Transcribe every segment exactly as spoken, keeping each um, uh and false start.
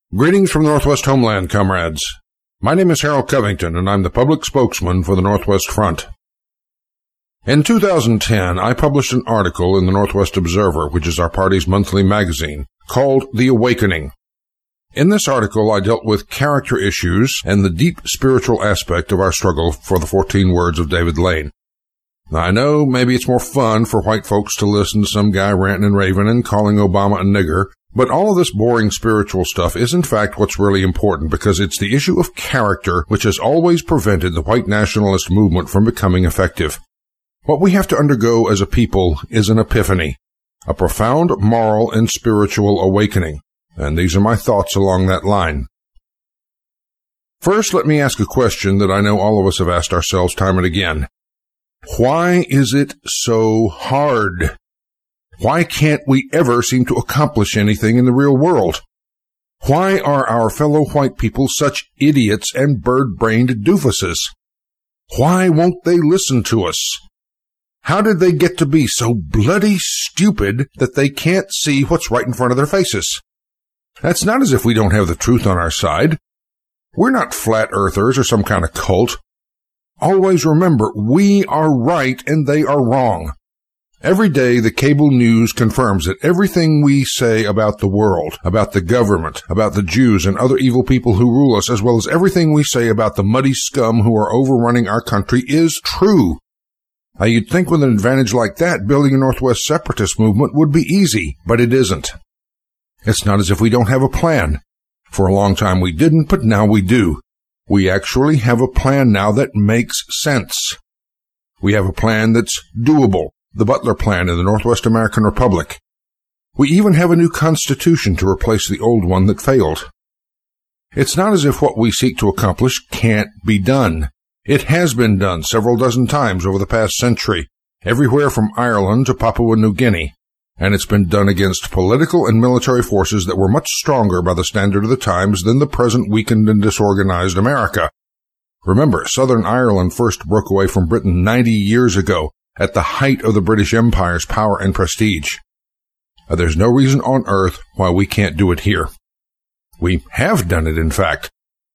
Greetings from the Northwest Homeland, comrades. My name is Harold Covington, and I'm the public spokesman for the Northwest Front. In two thousand ten, I published an article in the Northwest Observer, which is our party's monthly magazine, called The Awakening. In this article, I dealt with character issues and the deep spiritual aspect of our struggle for the fourteen words of David Lane. Now, I know maybe it's more fun for white folks to listen to some guy ranting and raving and calling Obama a nigger, but all of this boring spiritual stuff is in fact what's really important, because it's the issue of character which has always prevented the white nationalist movement from becoming effective. What we have to undergo as a people is an epiphany, a profound moral and spiritual awakening, and these are my thoughts along that line. First, let me ask a question that I know all of us have asked ourselves time and again. Why is it so hard? Why can't we ever seem to accomplish anything in the real world? Why are our fellow white people such idiots and bird-brained doofuses? Why won't they listen to us? How did they get to be so bloody stupid that they can't see what's right in front of their faces? That's not as if we don't have the truth on our side. We're not flat earthers or some kind of cult. Always remember, we are right and they are wrong. Every day, the cable news confirms that everything we say about the world, about the government, about the Jews and other evil people who rule us, as well as everything we say about the muddy scum who are overrunning our country, is true. Now, you'd think with an advantage like that, building a Northwest separatist movement would be easy, but it isn't. It's not as if we don't have a plan. For a long time we didn't, but now we do. We actually have a plan now that makes sense. We have a plan that's doable. The Butler Plan in the Northwest American Republic. We even have a new constitution to replace the old one that failed. It's not as if what we seek to accomplish can't be done. It has been done several dozen times over the past century, everywhere from Ireland to Papua New Guinea, and it's been done against political and military forces that were much stronger by the standard of the times than the present weakened and disorganized America. Remember, Southern Ireland first broke away from Britain ninety years ago, at the height of the British Empire's power and prestige. Uh, there's no reason on earth why we can't do it here. We have done it, in fact.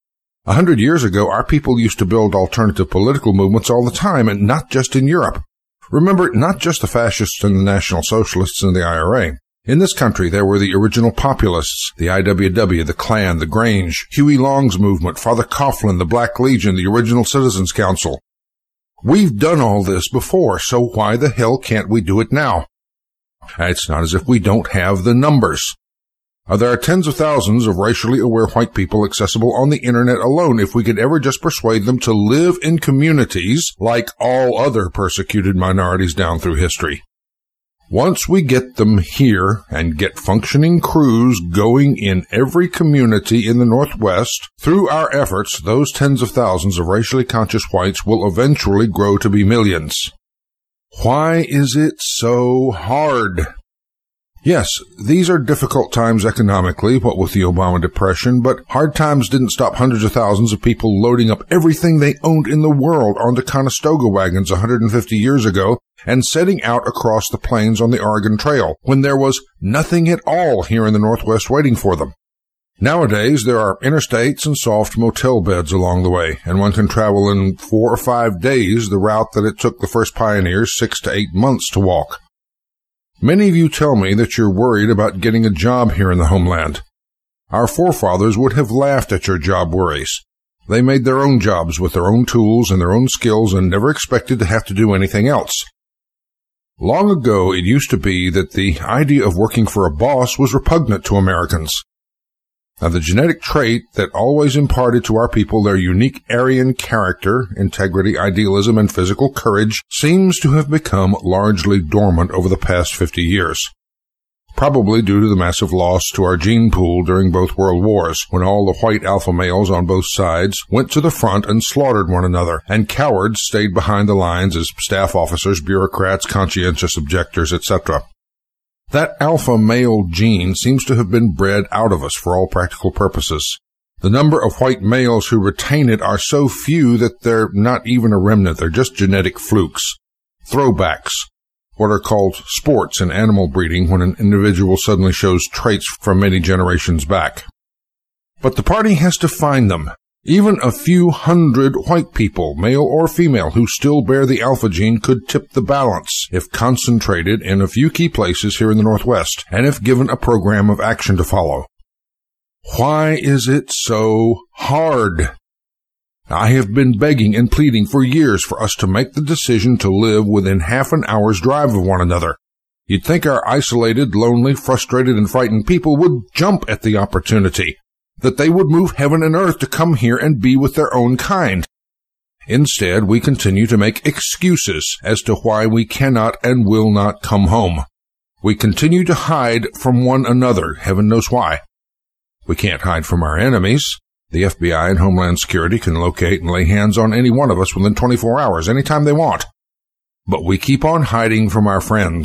A hundred years ago, our people used to build alternative political movements all the time, and not just in Europe. Remember, not just the fascists and the National Socialists and the I R A. In this country, there were the original populists, the I W W, the Klan, the Grange, Huey Long's movement, Father Coughlin, the Black Legion, the original Citizens Council. We've done all this before, so why the hell can't we do it now? It's not as if we don't have the numbers. There are tens of thousands of racially aware white people accessible on the internet alone if we could ever just persuade them to live in communities like all other persecuted minorities down through history. Once we get them here and get functioning crews going in every community in the Northwest, through our efforts, those tens of thousands of racially conscious whites will eventually grow to be millions. Why is it so hard? Yes, these are difficult times economically, what with the Obama depression, but hard times didn't stop hundreds of thousands of people loading up everything they owned in the world onto Conestoga wagons one hundred fifty years ago and setting out across the plains on the Oregon Trail, when there was nothing at all here in the Northwest waiting for them. Nowadays, there are interstates and soft motel beds along the way, and one can travel in four or five days the route that it took the first pioneers six to eight months to walk. Many of you tell me that you're worried about getting a job here in the homeland. Our forefathers would have laughed at your job worries. They made their own jobs with their own tools and their own skills and never expected to have to do anything else. Long ago, it used to be that the idea of working for a boss was repugnant to Americans. Now, the genetic trait that always imparted to our people their unique Aryan character, integrity, idealism, and physical courage seems to have become largely dormant over the past fifty years. Probably due to the massive loss to our gene pool during both world wars, when all the white alpha males on both sides went to the front and slaughtered one another, and cowards stayed behind the lines as staff officers, bureaucrats, conscientious objectors, et cetera. That alpha male gene seems to have been bred out of us for all practical purposes. The number of white males who retain it are so few that they're not even a remnant. They're just genetic flukes, throwbacks, what are called sports in animal breeding when an individual suddenly shows traits from many generations back. But the party has to find them. Even a few hundred white people, male or female, who still bear the alpha gene could tip the balance if concentrated in a few key places here in the Northwest, and if given a program of action to follow. Why is it so hard? I have been begging and pleading for years for us to make the decision to live within half an hour's drive of one another. You'd think our isolated, lonely, frustrated, and frightened people would jump at the opportunity, that they would move heaven and earth to come here and be with their own kind. Instead, we continue to make excuses as to why we cannot and will not come home. We continue to hide from one another, heaven knows why. We can't hide from our enemies. The F B I and Homeland Security can locate and lay hands on any one of us within twenty-four hours, anytime they want. But we keep on hiding from our friends.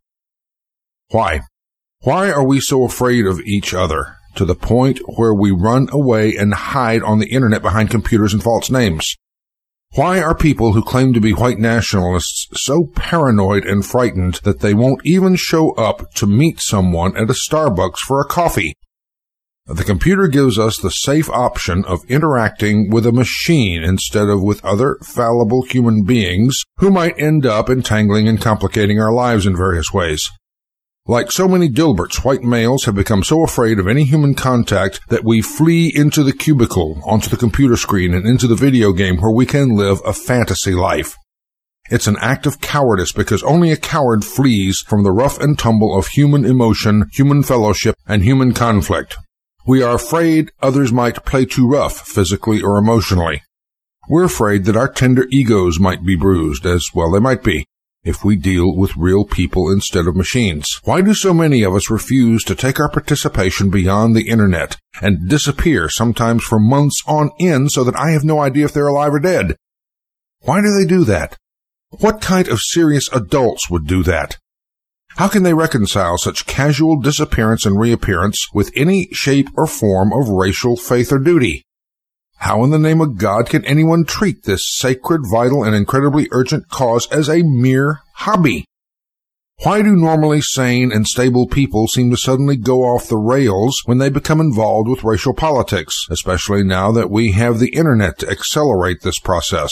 Why? Why are we so afraid of each other, to the point where we run away and hide on the internet behind computers and false names? Why are people who claim to be white nationalists so paranoid and frightened that they won't even show up to meet someone at a Starbucks for a coffee? The computer gives us the safe option of interacting with a machine instead of with other fallible human beings who might end up entangling and complicating our lives in various ways. Like so many Dilberts, white males have become so afraid of any human contact that we flee into the cubicle, onto the computer screen, and into the video game where we can live a fantasy life. It's an act of cowardice because only a coward flees from the rough and tumble of human emotion, human fellowship, and human conflict. We are afraid others might play too rough, physically or emotionally. We're afraid that our tender egos might be bruised, as well they might be, if we deal with real people instead of machines. Why do so many of us refuse to take our participation beyond the internet and disappear, sometimes for months on end, so that I have no idea if they're alive or dead? Why do they do that? What kind of serious adults would do that? How can they reconcile such casual disappearance and reappearance with any shape or form of racial faith or duty? How in the name of God can anyone treat this sacred, vital, and incredibly urgent cause as a mere hobby? Why do normally sane and stable people seem to suddenly go off the rails when they become involved with racial politics, especially now that we have the internet to accelerate this process?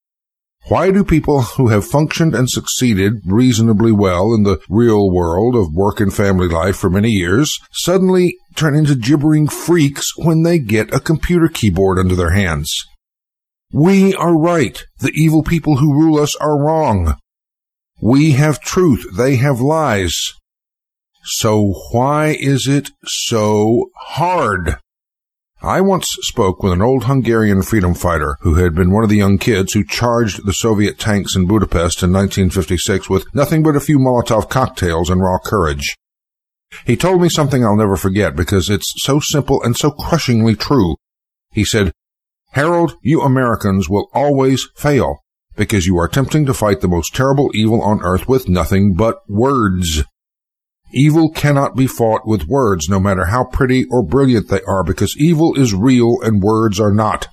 Why do people who have functioned and succeeded reasonably well in the real world of work and family life for many years suddenly turn into gibbering freaks when they get a computer keyboard under their hands? We are right. The evil people who rule us are wrong. We have truth. They have lies. So why is it so hard? I once spoke with an old Hungarian freedom fighter who had been one of the young kids who charged the Soviet tanks in Budapest in nineteen fifty-six with nothing but a few Molotov cocktails and raw courage. He told me something I'll never forget because it's so simple and so crushingly true. He said, "Harold, you Americans will always fail because you are attempting to fight the most terrible evil on earth with nothing but words. Evil cannot be fought with words, no matter how pretty or brilliant they are, because evil is real and words are not."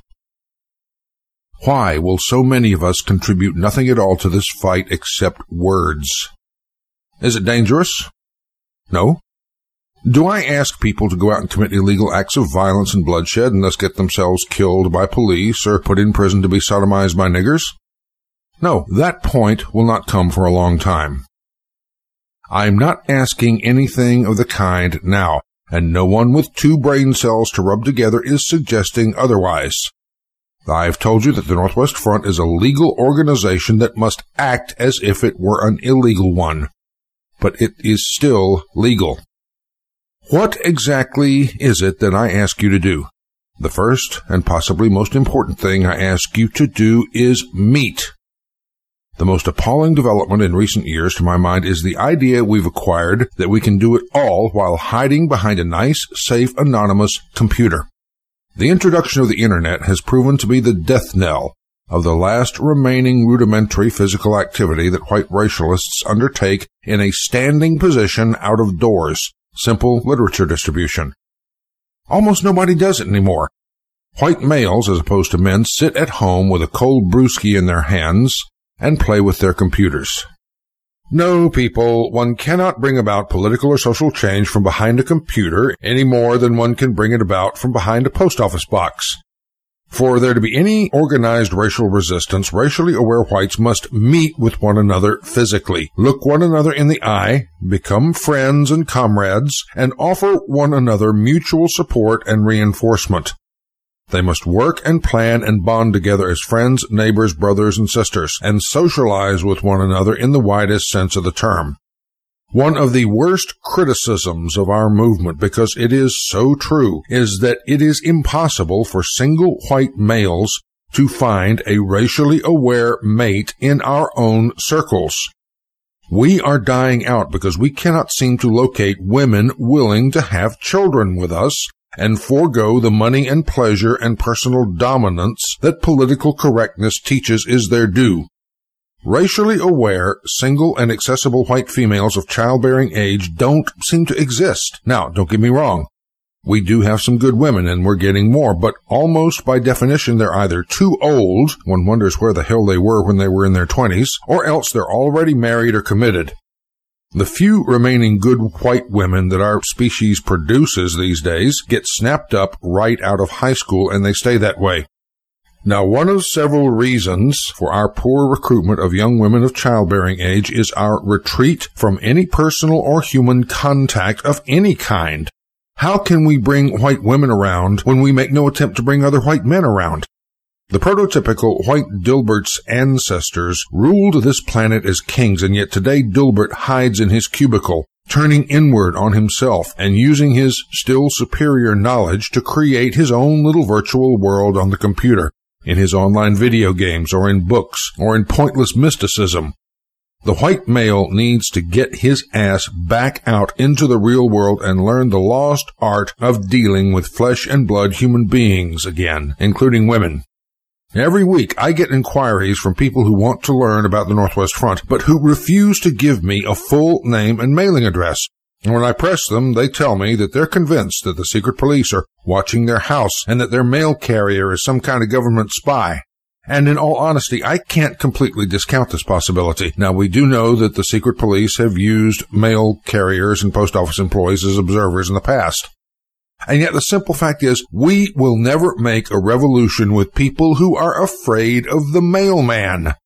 Why will so many of us contribute nothing at all to this fight except words? Is it dangerous? No. Do I ask people to go out and commit illegal acts of violence and bloodshed and thus get themselves killed by police or put in prison to be sodomized by niggers? No, that point will not come for a long time. I'm not asking anything of the kind now, and no one with two brain cells to rub together is suggesting otherwise. I've told you that the Northwest Front is a legal organization that must act as if it were an illegal one. But it is still legal. What exactly is it that I ask you to do? The first and possibly most important thing I ask you to do is meet. The most appalling development in recent years, to my mind, is the idea we've acquired that we can do it all while hiding behind a nice, safe, anonymous computer. The introduction of the Internet has proven to be the death knell of the last remaining rudimentary physical activity that white racialists undertake in a standing position out of doors, simple literature distribution. Almost nobody does it anymore. White males, as opposed to men, sit at home with a cold brewski in their hands and play with their computers. No, people, one cannot bring about political or social change from behind a computer any more than one can bring it about from behind a post office box. For there to be any organized racial resistance, racially aware whites must meet with one another physically, look one another in the eye, become friends and comrades, and offer one another mutual support and reinforcement. They must work and plan and bond together as friends, neighbors, brothers, and sisters, and socialize with one another in the widest sense of the term. One of the worst criticisms of our movement, because it is so true, is that it is impossible for single white males to find a racially aware mate in our own circles. We are dying out because we cannot seem to locate women willing to have children with us and forego the money and pleasure and personal dominance that political correctness teaches is their due. Racially aware, single, and accessible white females of childbearing age don't seem to exist. Now, don't get me wrong. We do have some good women, and we're getting more, but almost by definition, they're either too old, one wonders where the hell they were when they were in their twenties, or else they're already married or committed. The few remaining good white women that our species produces these days get snapped up right out of high school, and they stay that way. Now, one of several reasons for our poor recruitment of young women of childbearing age is our retreat from any personal or human contact of any kind. How can we bring white women around when we make no attempt to bring other white men around? The prototypical white Dilbert's ancestors ruled this planet as kings, and yet today Dilbert hides in his cubicle, turning inward on himself and using his still superior knowledge to create his own little virtual world on the computer, in his online video games, or in books, or in pointless mysticism. The white male needs to get his ass back out into the real world and learn the lost art of dealing with flesh and blood human beings again, including women. Every week I get inquiries from people who want to learn about the Northwest Front, but who refuse to give me a full name and mailing address. And when I press them, they tell me that they're convinced that the secret police are watching their house and that their mail carrier is some kind of government spy. And in all honesty, I can't completely discount this possibility. Now, we do know that the secret police have used mail carriers and post office employees as observers in the past. And yet the simple fact is, we will never make a revolution with people who are afraid of the mailman.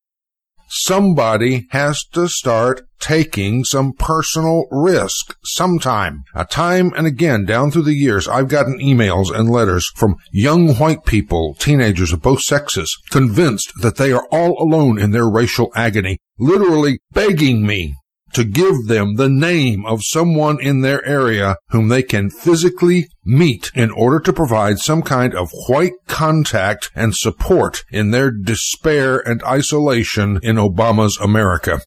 Somebody has to start taking some personal risk sometime. Now, time and again, down through the years, I've gotten emails and letters from young white people, teenagers of both sexes, convinced that they are all alone in their racial agony, literally begging me to give them the name of someone in their area whom they can physically meet in order to provide some kind of white contact and support in their despair and isolation in Obama's America.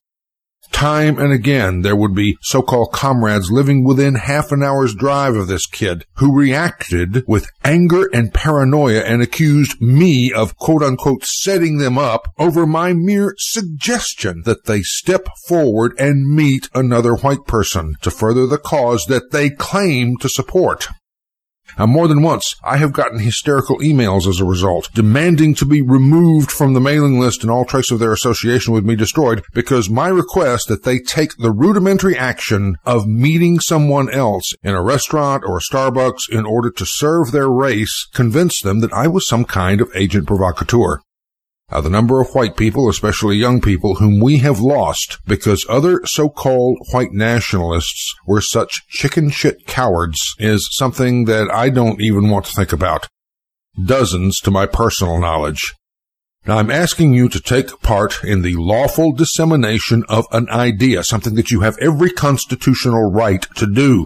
Time and again, there would be so-called comrades living within half an hour's drive of this kid who reacted with anger and paranoia and accused me of quote-unquote setting them up over my mere suggestion that they step forward and meet another white person to further the cause that they claim to support. Now, more than once, I have gotten hysterical emails as a result, demanding to be removed from the mailing list and all trace of their association with me destroyed, because my request that they take the rudimentary action of meeting someone else in a restaurant or a Starbucks in order to serve their race convinced them that I was some kind of agent provocateur. Now, the number of white people, especially young people, whom we have lost because other so-called white nationalists were such chicken shit cowards is something that I don't even want to think about. Dozens to my personal knowledge. Now, I'm asking you to take part in the lawful dissemination of an idea, something that you have every constitutional right to do.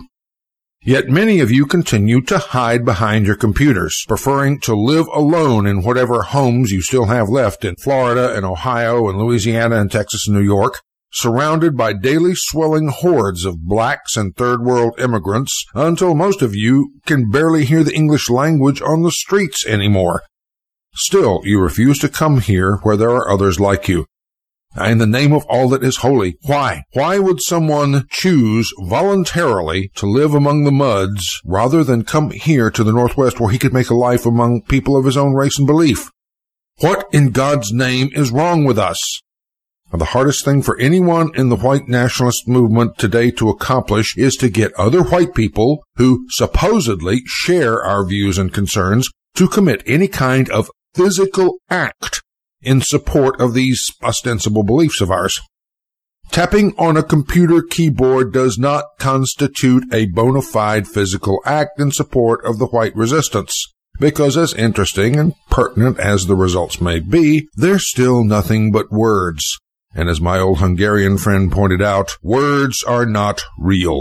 Yet many of you continue to hide behind your computers, preferring to live alone in whatever homes you still have left in Florida and Ohio and Louisiana and Texas and New York, surrounded by daily swelling hordes of blacks and third world immigrants, until most of you can barely hear the English language on the streets anymore. Still, you refuse to come here where there are others like you. In the name of all that is holy, why? Why would someone choose voluntarily to live among the muds rather than come here to the Northwest where he could make a life among people of his own race and belief? What in God's name is wrong with us? The hardest thing for anyone in the white nationalist movement today to accomplish is to get other white people who supposedly share our views and concerns to commit any kind of physical act in support of these ostensible beliefs of ours. Tapping on a computer keyboard does not constitute a bona fide physical act in support of the white resistance, because as interesting and pertinent as the results may be, they're still nothing but words. And as my old Hungarian friend pointed out, words are not real.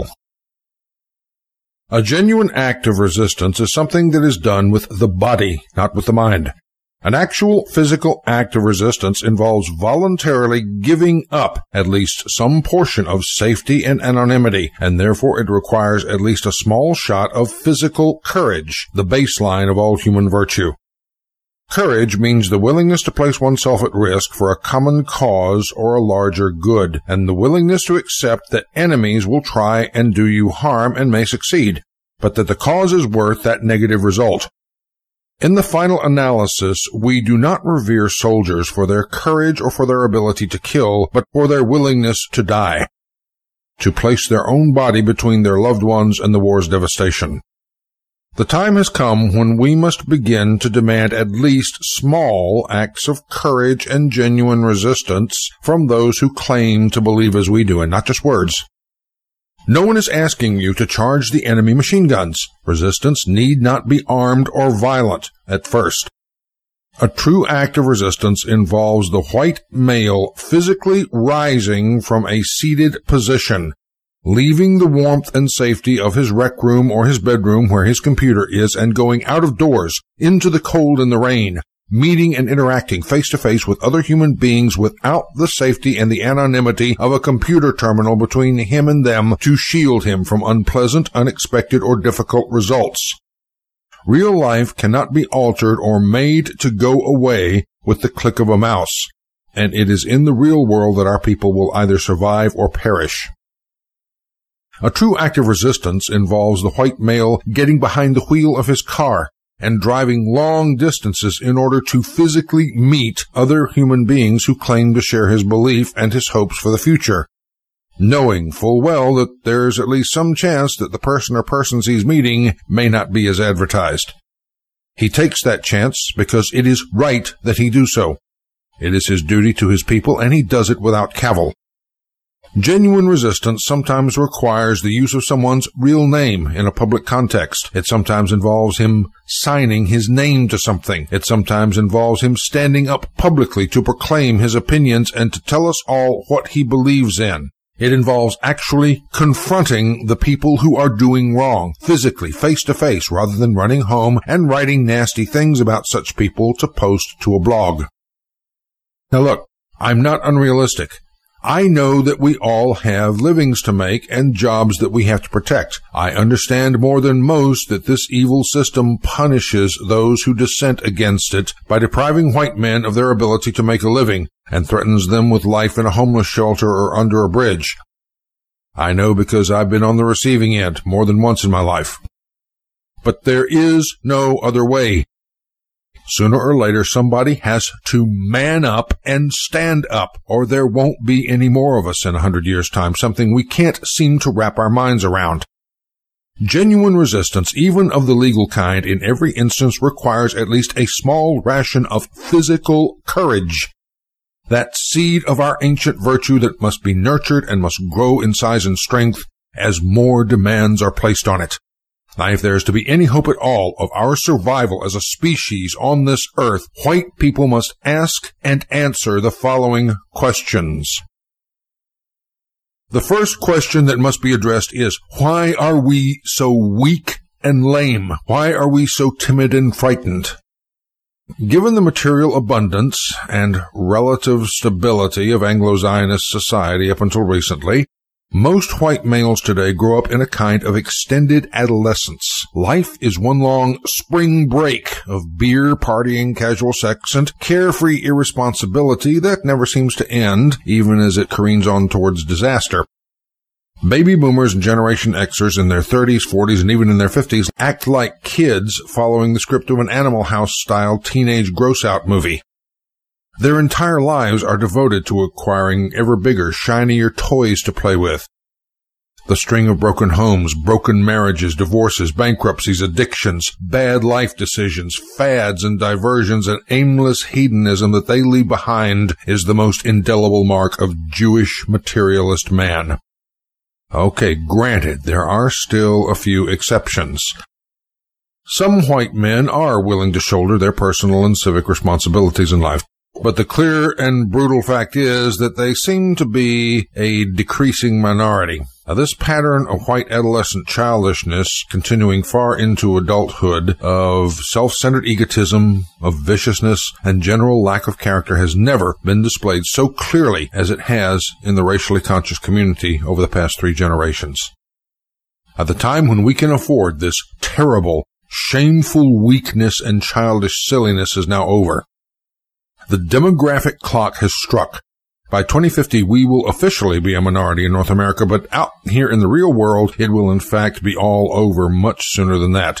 A genuine act of resistance is something that is done with the body, not with the mind. An actual physical act of resistance involves voluntarily giving up at least some portion of safety and anonymity, and therefore it requires at least a small shot of physical courage, the baseline of all human virtue. Courage means the willingness to place oneself at risk for a common cause or a larger good, and the willingness to accept that enemies will try and do you harm and may succeed, but that the cause is worth that negative result. In the final analysis, we do not revere soldiers for their courage or for their ability to kill, but for their willingness to die, to place their own body between their loved ones and the war's devastation. The time has come when we must begin to demand at least small acts of courage and genuine resistance from those who claim to believe as we do, and not just words. No one is asking you to charge the enemy machine guns. Resistance need not be armed or violent at first. A true act of resistance involves the white male physically rising from a seated position, leaving the warmth and safety of his rec room or his bedroom where his computer is, and going out of doors into the cold and the rain, meeting and interacting face-to-face with other human beings without the safety and the anonymity of a computer terminal between him and them to shield him from unpleasant, unexpected, or difficult results. Real life cannot be altered or made to go away with the click of a mouse, and it is in the real world that our people will either survive or perish. A true act of resistance involves the white male getting behind the wheel of his car and driving long distances in order to physically meet other human beings who claim to share his belief and his hopes for the future, knowing full well that there's at least some chance that the person or persons he's meeting may not be as advertised. He takes that chance because it is right that he do so. It is his duty to his people, and he does it without cavil. Genuine resistance sometimes requires the use of someone's real name in a public context. It sometimes involves him signing his name to something. It sometimes involves him standing up publicly to proclaim his opinions and to tell us all what he believes in. It involves actually confronting the people who are doing wrong, physically, face to face, rather than running home and writing nasty things about such people to post to a blog. Now look, I'm not unrealistic. I know that we all have livings to make and jobs that we have to protect. I understand more than most that this evil system punishes those who dissent against it by depriving white men of their ability to make a living and threatens them with life in a homeless shelter or under a bridge. I know because I've been on the receiving end more than once in my life. But there is no other way. Sooner or later, somebody has to man up and stand up, or there won't be any more of us in a hundred years' time, something we can't seem to wrap our minds around. Genuine resistance, even of the legal kind, in every instance requires at least a small ration of physical courage, that seed of our ancient virtue that must be nurtured and must grow in size and strength as more demands are placed on it. Now, if there is to be any hope at all of our survival as a species on this earth, white people must ask and answer the following questions. The first question that must be addressed is, why are we so weak and lame? Why are we so timid and frightened? Given the material abundance and relative stability of Anglo-Zionist society up until recently, most white males today grow up in a kind of extended adolescence. Life is one long spring break of beer, partying, casual sex, and carefree irresponsibility that never seems to end, even as it careens on towards disaster. Baby boomers and Generation Xers in their thirties, forties, and even in their fifties act like kids following the script of an Animal House-style teenage gross-out movie. Their entire lives are devoted to acquiring ever bigger, shinier toys to play with. The string of broken homes, broken marriages, divorces, bankruptcies, addictions, bad life decisions, fads and diversions, and aimless hedonism that they leave behind is the most indelible mark of Jewish materialist man. Okay, granted, there are still a few exceptions. Some white men are willing to shoulder their personal and civic responsibilities in life, but the clear and brutal fact is that they seem to be a decreasing minority. Now, this pattern of white adolescent childishness continuing far into adulthood, of self-centered egotism, of viciousness, and general lack of character has never been displayed so clearly as it has in the racially conscious community over the past three generations. At the time when we can afford this terrible, shameful weakness and childish silliness is now over. The demographic clock has struck. By twenty fifty, we will officially be a minority in North America, but out here in the real world, it will in fact be all over much sooner than that.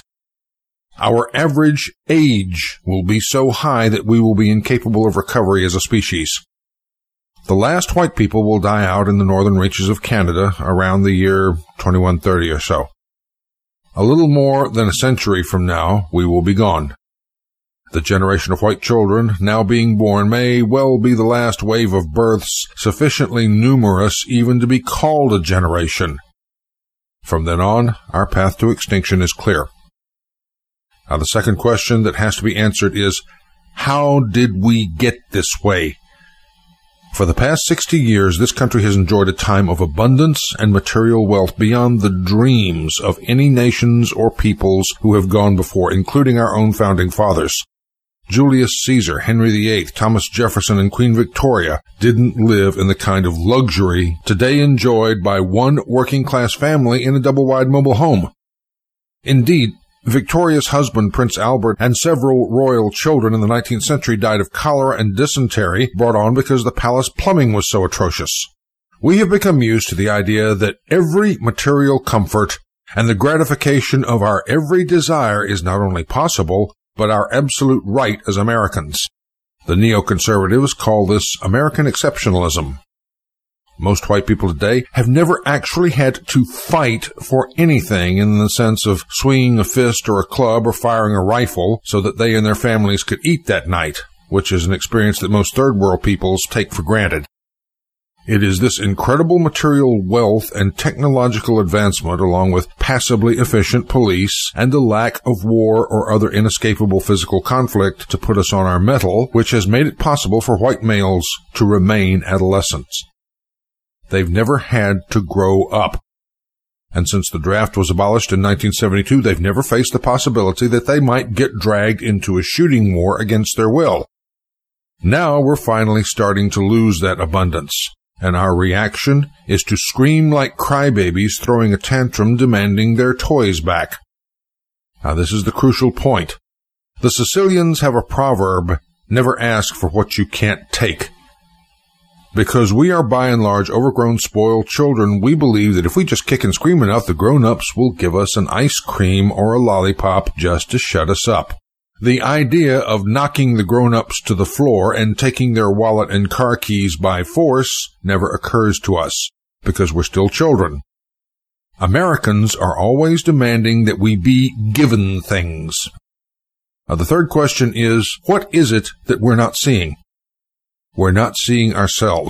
Our average age will be so high that we will be incapable of recovery as a species. The last white people will die out in the northern reaches of Canada around the year twenty-one thirty or so. A little more than a century from now, we will be gone. The generation of white children now being born may well be the last wave of births sufficiently numerous even to be called a generation. From then on, our path to extinction is clear. Now, the second question that has to be answered is, how did we get this way? For the past sixty years, this country has enjoyed a time of abundance and material wealth beyond the dreams of any nations or peoples who have gone before, including our own founding fathers. Julius Caesar, Henry the Eighth, Thomas Jefferson, and Queen Victoria didn't live in the kind of luxury today enjoyed by one working-class family in a double-wide mobile home. Indeed, Victoria's husband, Prince Albert, and several royal children in the nineteenth century died of cholera and dysentery brought on because the palace plumbing was so atrocious. We have become used to the idea that every material comfort and the gratification of our every desire is not only possible, but our absolute right as Americans. The neoconservatives call this American exceptionalism. Most white people today have never actually had to fight for anything in the sense of swinging a fist or a club or firing a rifle so that they and their families could eat that night, which is an experience that most third world peoples take for granted. It is this incredible material wealth and technological advancement, along with passably efficient police and a lack of war or other inescapable physical conflict to put us on our mettle, which has made it possible for white males to remain adolescents. They've never had to grow up. And since the draft was abolished in nineteen seventy-two, they've never faced the possibility that they might get dragged into a shooting war against their will. Now we're finally starting to lose that abundance, and our reaction is to scream like crybabies throwing a tantrum demanding their toys back. Now this is the crucial point. The Sicilians have a proverb, never ask for what you can't take. Because we are by and large overgrown, spoiled children, we believe that if we just kick and scream enough, the grown-ups will give us an ice cream or a lollipop just to shut us up. The idea of knocking the grown-ups to the floor and taking their wallet and car keys by force never occurs to us, because we're still children. Americans are always demanding that we be given things. Now, the third question is, what is it that we're not seeing? We're not seeing ourselves.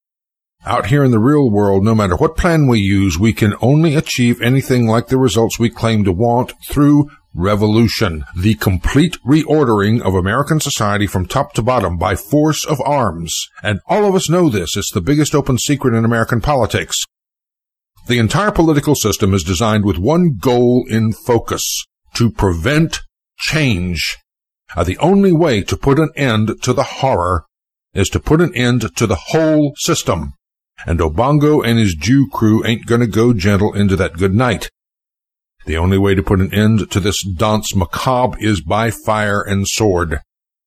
Out here in the real world, no matter what plan we use, we can only achieve anything like the results we claim to want through revolution, the complete reordering of American society from top to bottom by force of arms. And all of us know this. It's the biggest open secret in American politics. The entire political system is designed with one goal in focus: to prevent change. Now, the only way to put an end to the horror is to put an end to the whole system. And Obongo and his Jew crew ain't gonna go gentle into that good night. The only way to put an end to this danse macabre is by fire and sword.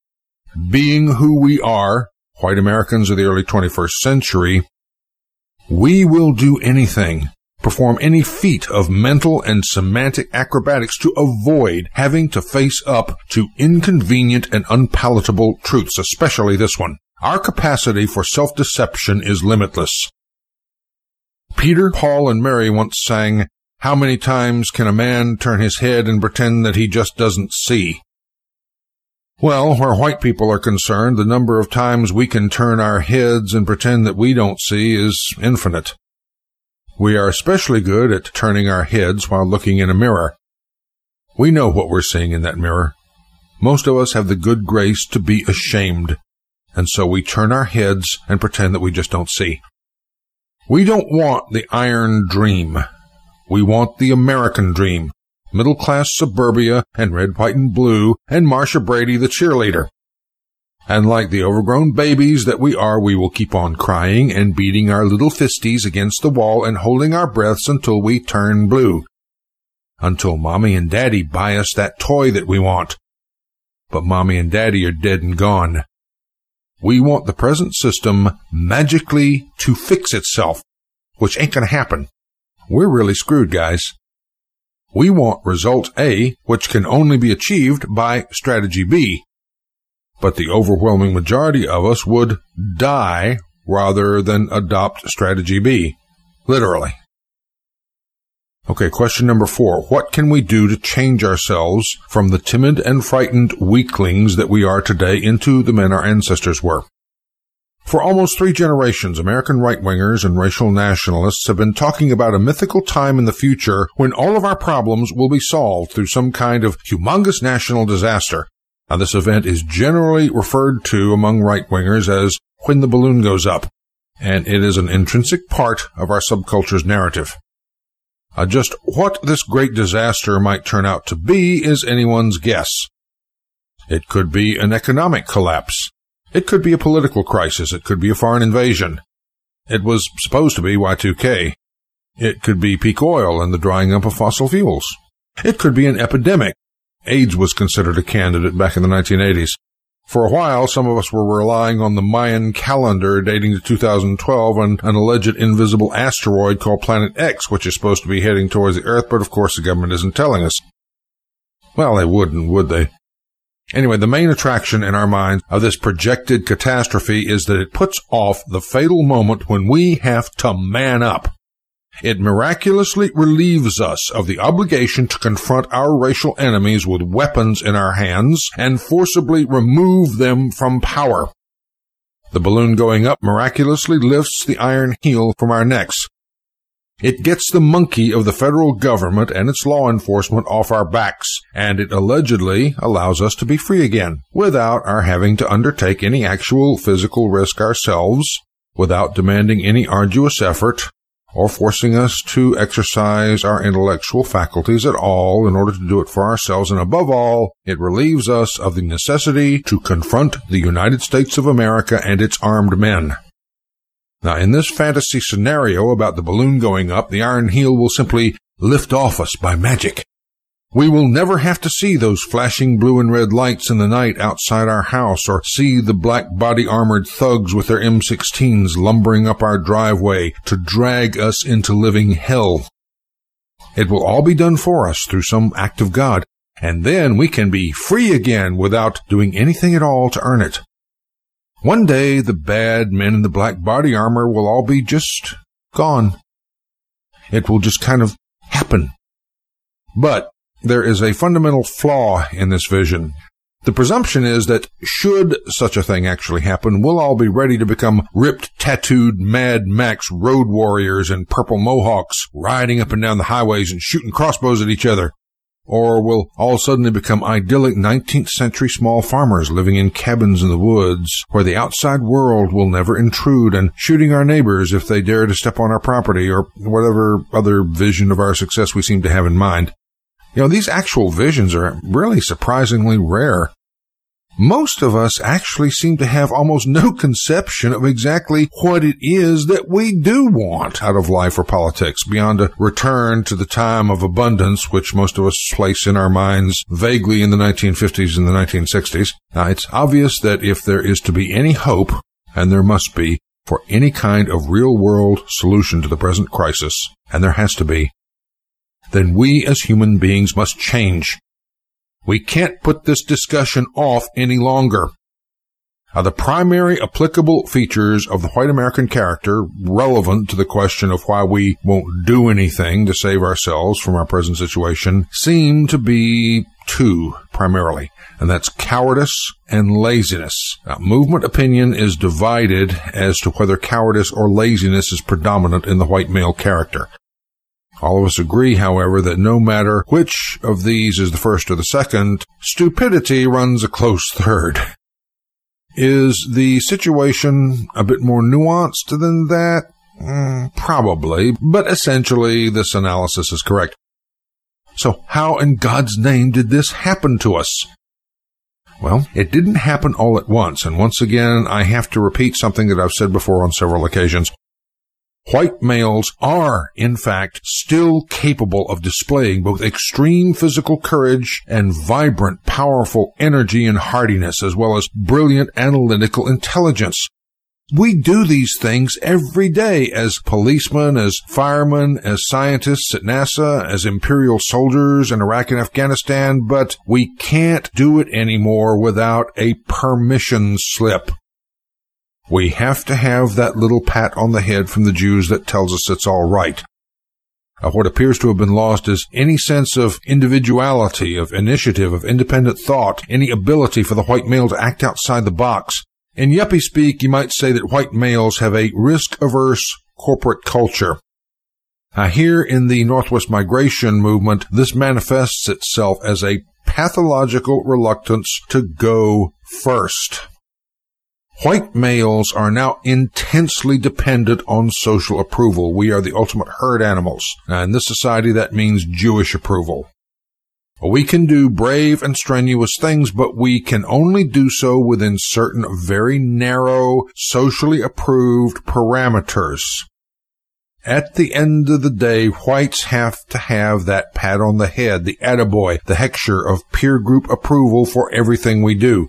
Being who we are, white Americans of the early twenty-first century, we will do anything perform any feat of mental and semantic acrobatics to avoid having to face up to inconvenient and unpalatable truths, especially this one. Our capacity for self-deception is limitless. Peter, Paul, and Mary once sang, "How many times can a man turn his head and pretend that he just doesn't see?" Well, where white people are concerned, the number of times we can turn our heads and pretend that we don't see is infinite. We are especially good at turning our heads while looking in a mirror. We know what we're seeing in that mirror. Most of us have the good grace to be ashamed, and so we turn our heads and pretend that we just don't see. We don't want the iron dream. We want the American dream. Middle-class suburbia and red, white, and blue, and Marsha Brady the cheerleader. And like the overgrown babies that we are, we will keep on crying and beating our little fisties against the wall and holding our breaths until we turn blue. Until Mommy and Daddy buy us that toy that we want. But Mommy and Daddy are dead and gone. We want the present system magically to fix itself, which ain't gonna happen. We're really screwed, guys. We want result A, which can only be achieved by strategy B. But the overwhelming majority of us would die rather than adopt strategy B. Literally. Okay, question number four. What can we do to change ourselves from the timid and frightened weaklings that we are today into the men our ancestors were? For almost three generations, American right-wingers and racial nationalists have been talking about a mythical time in the future when all of our problems will be solved through some kind of humongous national disaster. Now, this event is generally referred to among right-wingers as when the balloon goes up, and it is an intrinsic part of our subculture's narrative. Uh, just what this great disaster might turn out to be is anyone's guess. It could be an economic collapse. It could be a political crisis. It could be a foreign invasion. It was supposed to be Y two K. It could be peak oil and the drying up of fossil fuels. It could be an epidemic. AIDS was considered a candidate back in the nineteen eighties. For a while, some of us were relying on the Mayan calendar dating to two thousand twelve and an alleged invisible asteroid called Planet X, which is supposed to be heading towards the Earth, but of course the government isn't telling us. Well, they wouldn't, would they? Anyway, the main attraction in our minds of this projected catastrophe is that it puts off the fatal moment when we have to man up. It miraculously relieves us of the obligation to confront our racial enemies with weapons in our hands and forcibly remove them from power. The balloon going up miraculously lifts the iron heel from our necks. It gets the monkey of the federal government and its law enforcement off our backs, and it allegedly allows us to be free again, without our having to undertake any actual physical risk ourselves, without demanding any arduous effort, or forcing us to exercise our intellectual faculties at all in order to do it for ourselves, and above all, it relieves us of the necessity to confront the United States of America and its armed men. Now, in this fantasy scenario about the balloon going up, the iron heel will simply lift off us by magic. We will never have to see those flashing blue and red lights in the night outside our house, or see the black body-armored thugs with their M sixteens lumbering up our driveway to drag us into living hell. It will all be done for us through some act of God, and then we can be free again without doing anything at all to earn it. One day, the bad men in the black body armor will all be just gone. It will just kind of happen. But there is a fundamental flaw in this vision. The presumption is that should such a thing actually happen, we'll all be ready to become ripped, tattooed Mad Max road warriors in purple mohawks, riding up and down the highways and shooting crossbows at each other. Or we'll all suddenly become idyllic nineteenth century small farmers living in cabins in the woods, where the outside world will never intrude, and shooting our neighbors if they dare to step on our property, or whatever other vision of our success we seem to have in mind. You know, these actual visions are really surprisingly rare. Most of us actually seem to have almost no conception of exactly what it is that we do want out of life or politics, beyond a return to the time of abundance, which most of us place in our minds vaguely in the nineteen fifties and the nineteen sixties. Now, it's obvious that if there is to be any hope, and there must be, for any kind of real-world solution to the present crisis, and there has to be, then we as human beings must change. We can't put this discussion off any longer. Now, the primary applicable features of the white American character relevant to the question of why we won't do anything to save ourselves from our present situation seem to be two, primarily, and that's cowardice and laziness. Now, movement opinion is divided as to whether cowardice or laziness is predominant in the white male character. All of us agree, however, that no matter which of these is the first or the second, stupidity runs a close third. Is the situation a bit more nuanced than that? Mm, probably, but essentially this analysis is correct. So how in God's name did this happen to us? Well, it didn't happen all at once, and once again I have to repeat something that I've said before on several occasions. White males are, in fact, still capable of displaying both extreme physical courage and vibrant, powerful energy and hardiness, as well as brilliant analytical intelligence. We do these things every day as policemen, as firemen, as scientists at NASA, as imperial soldiers in Iraq and Afghanistan, but we can't do it anymore without a permission slip. We have to have that little pat on the head from the Jews that tells us it's all right. Uh, what appears to have been lost is any sense of individuality, of initiative, of independent thought, any ability for the white male to act outside the box. In yuppie speak, you might say that white males have a risk-averse corporate culture. Now, here in the Northwest Migration movement, this manifests itself as a pathological reluctance to go first. White males are now intensely dependent on social approval. We are the ultimate herd animals. Now, in this society, that means Jewish approval. We can do brave and strenuous things, but we can only do so within certain very narrow, socially approved parameters. At the end of the day, whites have to have that pat on the head, the attaboy, the hechsher of peer group approval for everything we do.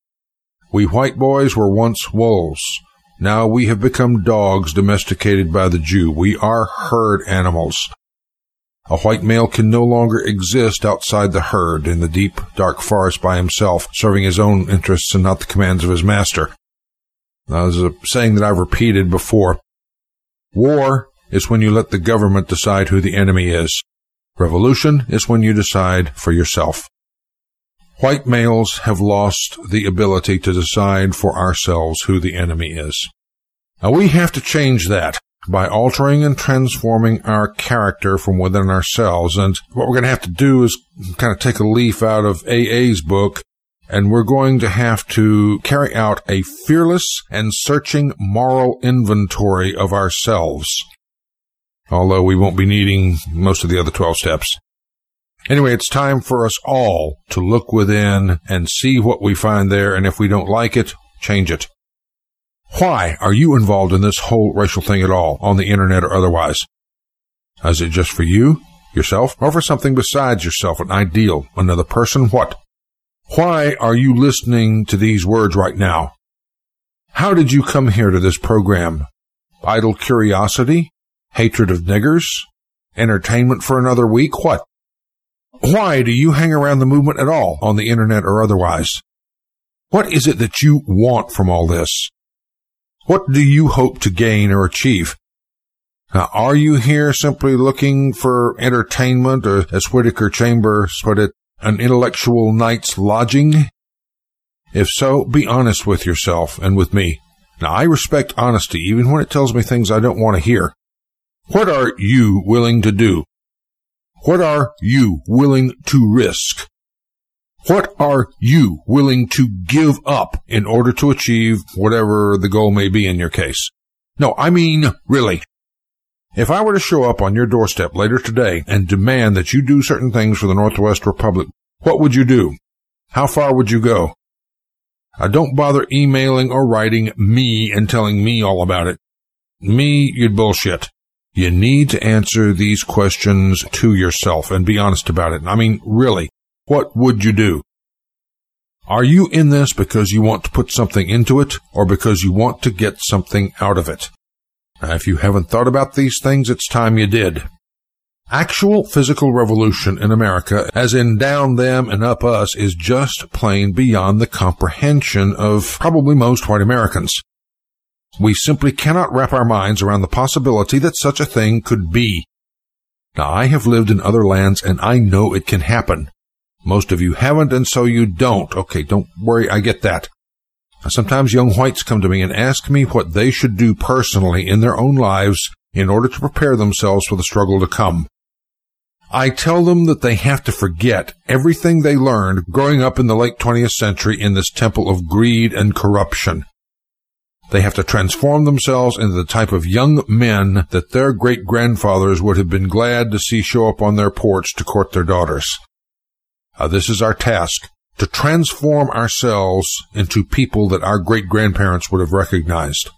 We white boys were once wolves. Now we have become dogs domesticated by the Jew. We are herd animals. A white male can no longer exist outside the herd in the deep, dark forest by himself, serving his own interests and not the commands of his master. Now, there's a saying that I've repeated before. War is when you let the government decide who the enemy is. Revolution is when you decide for yourself. White males have lost the ability to decide for ourselves who the enemy is. Now, we have to change that by altering and transforming our character from within ourselves. And what we're going to have to do is kind of take a leaf out of A A's book, and we're going to have to carry out a fearless and searching moral inventory of ourselves, although we won't be needing most of the other twelve steps. Anyway, it's time for us all to look within and see what we find there, and if we don't like it, change it. Why are you involved in this whole racial thing at all, on the internet or otherwise? Is it just for you, yourself, or for something besides yourself, an ideal, another person, what? Why are you listening to these words right now? How did you come here to this program? Idle curiosity? Hatred of niggers? Entertainment for another week? What? Why do you hang around the movement at all, on the internet or otherwise? What is it that you want from all this? What do you hope to gain or achieve? Now, are you here simply looking for entertainment, or as Whittaker Chambers put it, an intellectual night's lodging? If so, be honest with yourself and with me. Now, I respect honesty, even when it tells me things I don't want to hear. What are you willing to do? What are you willing to risk? What are you willing to give up in order to achieve whatever the goal may be in your case? No, I mean, really. If I were to show up on your doorstep later today and demand that you do certain things for the Northwest Republic, what would you do? How far would you go? Uh, don't bother emailing or writing me and telling me all about it. Me, you'd bullshit. You need to answer these questions to yourself and be honest about it. I mean, really, what would you do? Are you in this because you want to put something into it or because you want to get something out of it? Now, if you haven't thought about these things, it's time you did. Actual physical revolution in America, as in down them and up us, is just plain beyond the comprehension of probably most white Americans. We simply cannot wrap our minds around the possibility that such a thing could be. Now, I have lived in other lands, and I know it can happen. Most of you haven't, and so you don't. Okay, don't worry, I get that. Now, sometimes young whites come to me and ask me what they should do personally in their own lives in order to prepare themselves for the struggle to come. I tell them that they have to forget everything they learned growing up in the late twentieth century in this temple of greed and corruption. They have to transform themselves into the type of young men that their great-grandfathers would have been glad to see show up on their porch to court their daughters. Uh, this is our task, to transform ourselves into people that our great-grandparents would have recognized.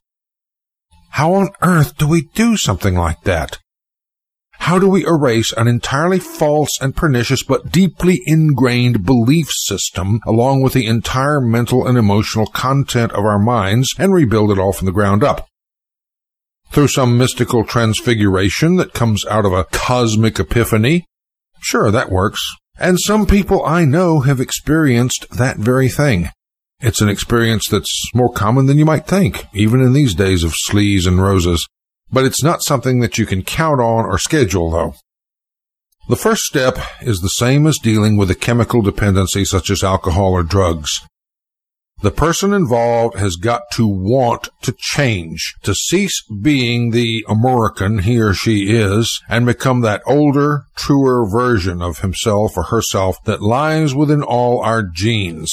How on earth do we do something like that? How do we erase an entirely false and pernicious but deeply ingrained belief system along with the entire mental and emotional content of our minds and rebuild it all from the ground up? Through some mystical transfiguration that comes out of a cosmic epiphany? Sure, that works. And some people I know have experienced that very thing. It's an experience that's more common than you might think, even in these days of sleaze and roses. But it's not something that you can count on or schedule, though. The first step is the same as dealing with a chemical dependency such as alcohol or drugs. The person involved has got to want to change, to cease being the American he or she is, and become that older, truer version of himself or herself that lies within all our genes.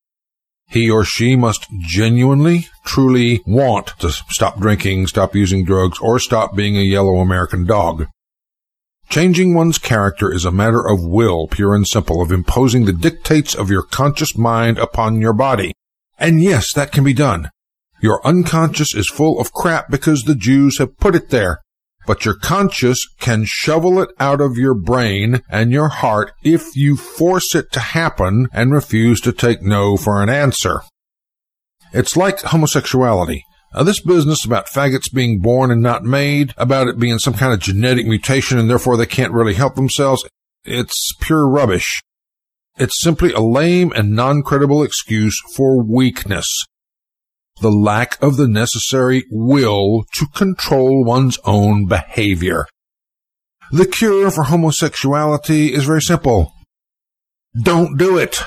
He or she must genuinely, truly want to stop drinking, stop using drugs, or stop being a yellow American dog. Changing one's character is a matter of will, pure and simple, of imposing the dictates of your conscious mind upon your body. And yes, that can be done. Your unconscious is full of crap because the Jews have put it there. But your conscious can shovel it out of your brain and your heart if you force it to happen and refuse to take no for an answer. It's like homosexuality. Now, this business about faggots being born and not made, about it being some kind of genetic mutation and therefore they can't really help themselves, it's pure rubbish. It's simply a lame and non-credible excuse for weakness. The lack of the necessary will to control one's own behavior. The cure for homosexuality is very simple. Don't do it.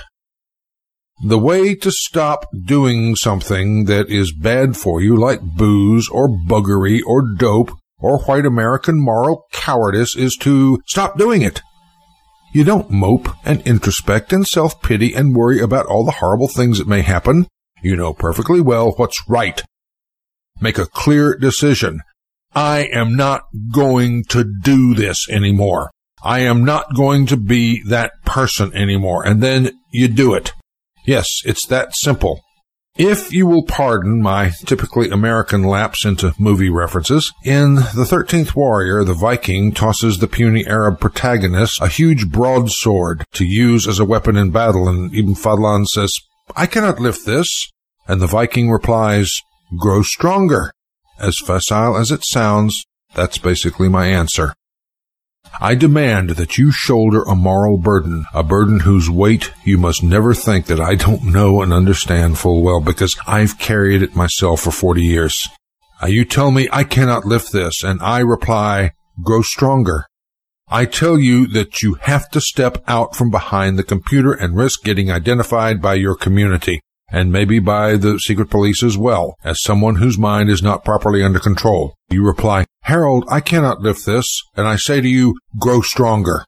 The way to stop doing something that is bad for you, like booze or buggery or dope or white American moral cowardice, is to stop doing it. You don't mope and introspect and self-pity and worry about all the horrible things that may happen. You know perfectly well what's right. Make a clear decision. I am not going to do this anymore. I am not going to be that person anymore. And then you do it. Yes, it's that simple. If you will pardon my typically American lapse into movie references, in The thirteenth Warrior, the Viking tosses the puny Arab protagonist a huge broadsword to use as a weapon in battle, and Ibn Fadlan says, I cannot lift this. And the Viking replies, grow stronger. As facile as it sounds, that's basically my answer. I demand that you shoulder a moral burden, a burden whose weight you must never think that I don't know and understand full well, because I've carried it myself for forty years. Uh, you tell me I cannot lift this, and I reply, grow stronger. I tell you that you have to step out from behind the computer and risk getting identified by your community, and maybe by the secret police as well, as someone whose mind is not properly under control. You reply, Harold, I cannot lift this, and I say to you, grow stronger.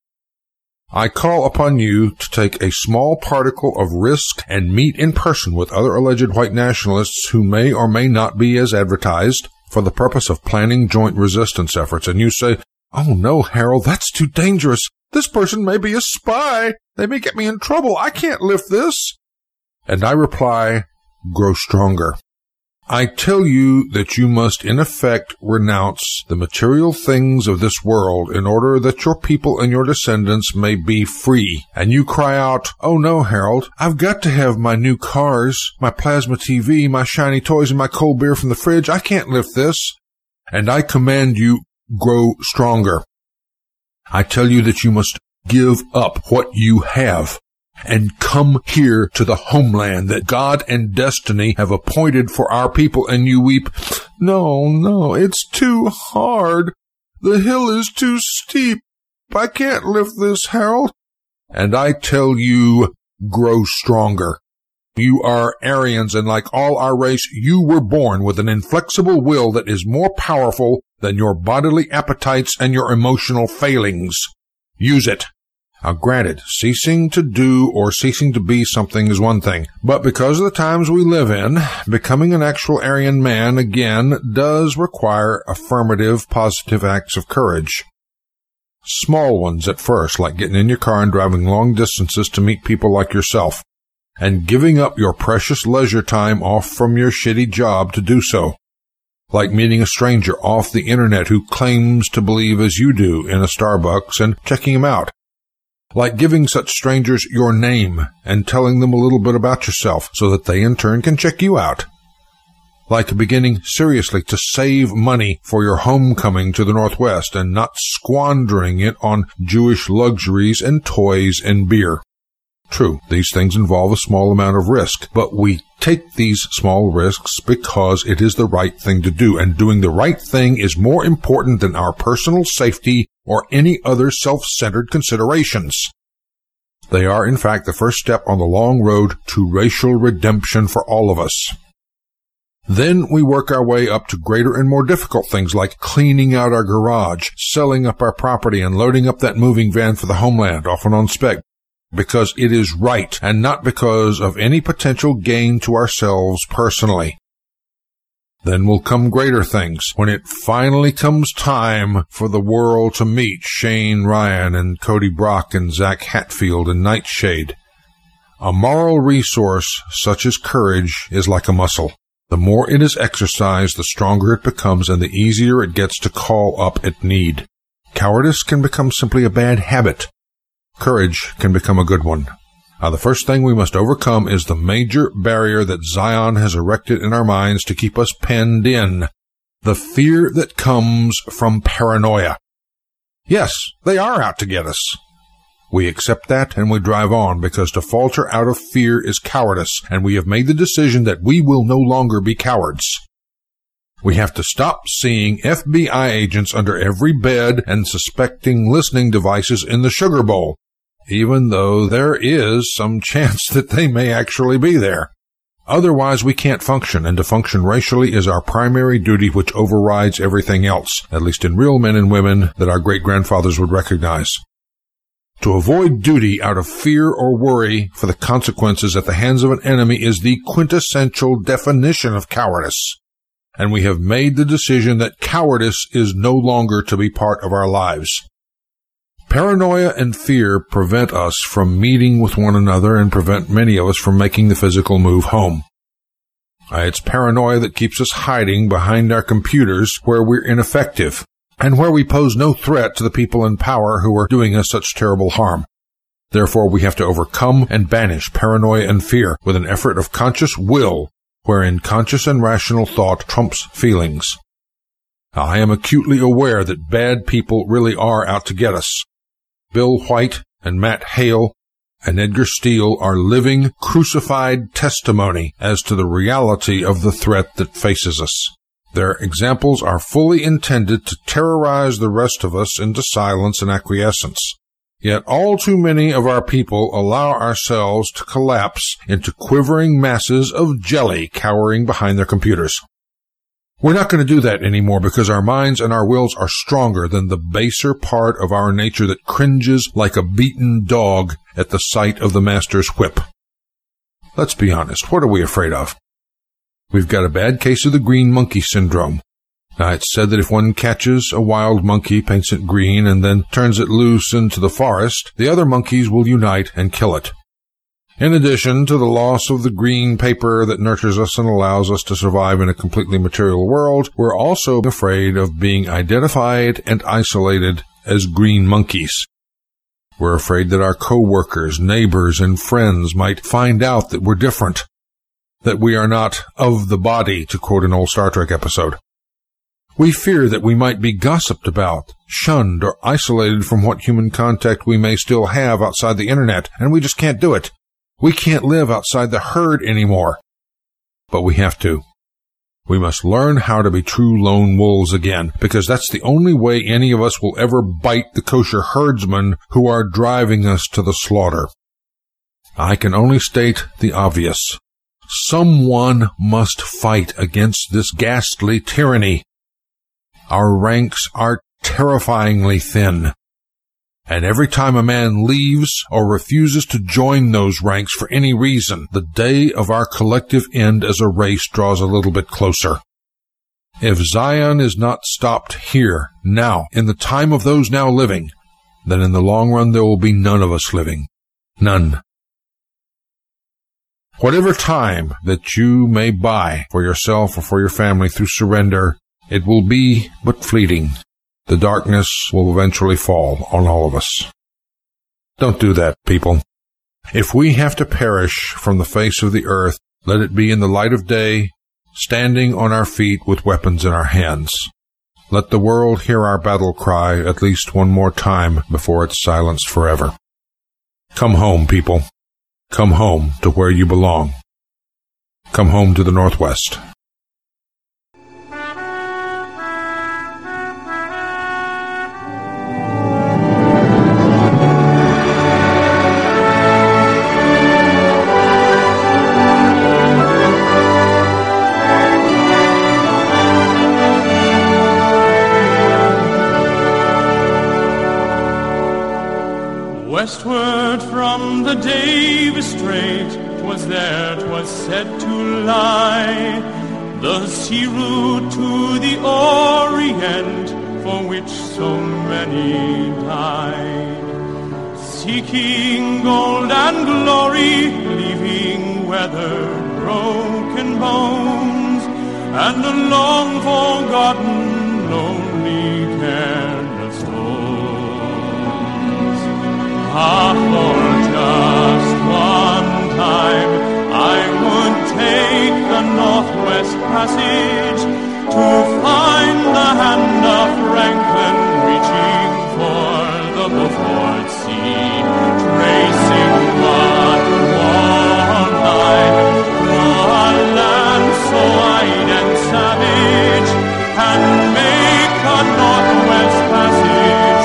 I call upon you to take a small particle of risk and meet in person with other alleged white nationalists who may or may not be as advertised for the purpose of planning joint resistance efforts, and you say, oh no, Harold, that's too dangerous. This person may be a spy. They may get me in trouble. I can't lift this. And I reply, grow stronger. I tell you that you must in effect renounce the material things of this world in order that your people and your descendants may be free. And you cry out, "Oh no, Harold, I've got to have my new cars, my plasma T V, my shiny toys, and my cold beer from the fridge. I can't lift this." And I command you, grow stronger. I tell you that you must give up what you have and come here to the homeland that God and destiny have appointed for our people. And you weep, "No, no, it's too hard. The hill is too steep. I can't lift this, Harold." And I tell you, grow stronger. You are Aryans, and like all our race, you were born with an inflexible will that is more powerful than your bodily appetites and your emotional failings. Use it. Now, granted, ceasing to do or ceasing to be something is one thing, but because of the times we live in, becoming an actual Aryan man again does require affirmative, positive acts of courage. Small ones at first, like getting in your car and driving long distances to meet people like yourself, and giving up your precious leisure time off from your shitty job to do so. Like meeting a stranger off the internet who claims to believe as you do in a Starbucks and checking him out. Like giving such strangers your name and telling them a little bit about yourself so that they in turn can check you out. Like beginning seriously to save money for your homecoming to the Northwest and not squandering it on Jewish luxuries and toys and beer. True, these things involve a small amount of risk, but we take these small risks because it is the right thing to do, and doing the right thing is more important than our personal safety or any other self-centered considerations. They are, in fact, the first step on the long road to racial redemption for all of us. Then we work our way up to greater and more difficult things like cleaning out our garage, selling up our property, and loading up that moving van for the homeland, often on spec, because it is right and not because of any potential gain to ourselves personally. Then will come greater things when it finally comes time for the world to meet Shane Ryan and Cody Brock and Zach Hatfield and Nightshade. A moral resource such as courage is like a muscle. The more it is exercised, the stronger it becomes and the easier it gets to call up at need. Cowardice can become simply a bad habit. Courage can become a good one. Now, the first thing we must overcome is the major barrier that Zion has erected in our minds to keep us penned in, the fear that comes from paranoia. Yes, they are out to get us. We accept that and we drive on because to falter out of fear is cowardice, and we have made the decision that we will no longer be cowards. We have to stop seeing F B I agents under every bed and suspecting listening devices in the sugar bowl, even though there is some chance that they may actually be there. Otherwise, we can't function, and to function racially is our primary duty, which overrides everything else, at least in real men and women that our great-grandfathers would recognize. To avoid duty out of fear or worry for the consequences at the hands of an enemy is the quintessential definition of cowardice. And we have made the decision that cowardice is no longer to be part of our lives. Paranoia and fear prevent us from meeting with one another and prevent many of us from making the physical move home. It's paranoia that keeps us hiding behind our computers where we're ineffective and where we pose no threat to the people in power who are doing us such terrible harm. Therefore, we have to overcome and banish paranoia and fear with an effort of conscious will, wherein conscious and rational thought trumps feelings. I am acutely aware that bad people really are out to get us. Bill White and Matt Hale and Edgar Steele are living, crucified testimony as to the reality of the threat that faces us. Their examples are fully intended to terrorize the rest of us into silence and acquiescence. Yet all too many of our people allow ourselves to collapse into quivering masses of jelly cowering behind their computers. We're not going to do that anymore because our minds and our wills are stronger than the baser part of our nature that cringes like a beaten dog at the sight of the master's whip. Let's be honest, what are we afraid of? We've got a bad case of the green monkey syndrome. Now, it's said that if one catches a wild monkey, paints it green, and then turns it loose into the forest, the other monkeys will unite and kill it. In addition to the loss of the green paper that nurtures us and allows us to survive in a completely material world, we're also afraid of being identified and isolated as green monkeys. We're afraid that our co-workers, neighbors, and friends might find out that we're different, that we are not of the body, to quote an old Star Trek episode. We fear that we might be gossiped about, shunned, or isolated from what human contact we may still have outside the internet, and we just can't do it. We can't live outside the herd anymore. But we have to. We must learn how to be true lone wolves again, because that's the only way any of us will ever bite the kosher herdsmen who are driving us to the slaughter. I can only state the obvious. Someone must fight against this ghastly tyranny. Our ranks are terrifyingly thin. And every time a man leaves or refuses to join those ranks for any reason, the day of our collective end as a race draws a little bit closer. If Zion is not stopped here, now, in the time of those now living, then in the long run there will be none of us living. None. Whatever time that you may buy for yourself or for your family through surrender, it will be but fleeting. The darkness will eventually fall on all of us. Don't do that, people. If we have to perish from the face of the earth, let it be in the light of day, standing on our feet with weapons in our hands. Let the world hear our battle cry at least one more time before it's silenced forever. Come home, people. Come home to where you belong. Come home to the Northwest. Westward from the Davis Strait, 'twas there 'twas said to lie, the sea route to the Orient, for which so many died. Seeking gold and glory, leaving weathered, broken bones, and a long-forgotten, lonely, careless souls. Ah, for just one time I would take the Northwest Passage to find the hand of Franklin reaching for the Beaufort Sea, tracing one warm line through a land so wide and savage, and make a Northwest Passage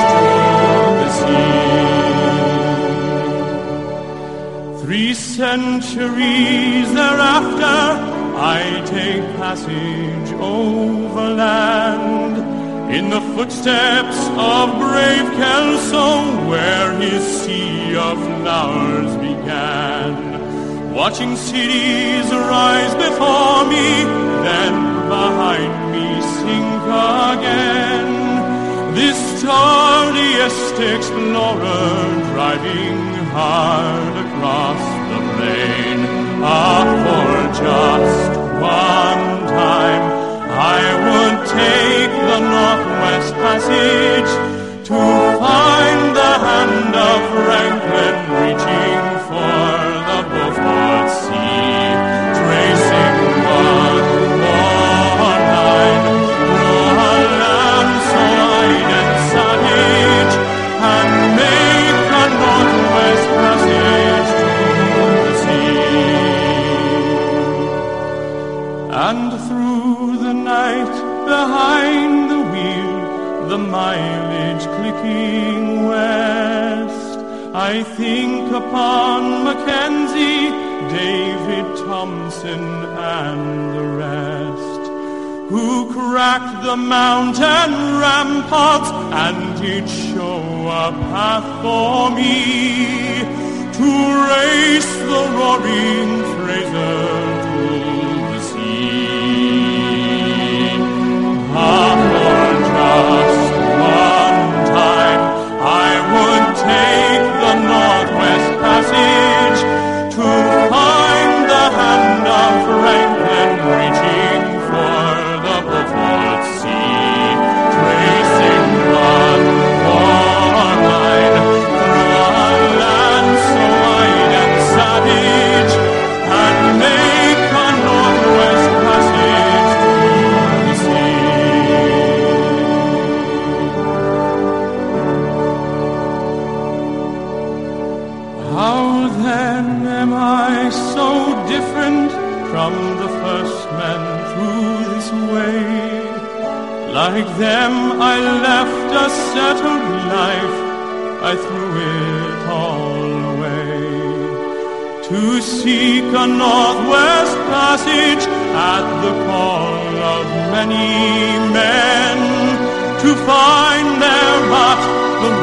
to the sea. Three centuries thereafter, I take passage overland, in the footsteps of brave Kelso, where his sea of flowers began. Watching cities rise before me, then behind me sink again. This tardiest explorer driving hard across the plain. Ah, for just one time I would take the Northwest Passage to find the hand of Franklin reaching for the Beaufort Sea, tracing one more line through a land so wide and savage, and make a Northwest Passage to the sea. And through the night, behind the wheel, the mileage clicking west, I think upon Mackenzie, David Thompson, and the rest, who cracked the mountain ramparts and did show a path for me to race the roaring Fraser to the sea. Ah, for just one time I would take the Northwest Passage to from the first men through this way. Like them I left a settled life, I threw it all away, to seek a northwest passage at the call of many men, to find there but the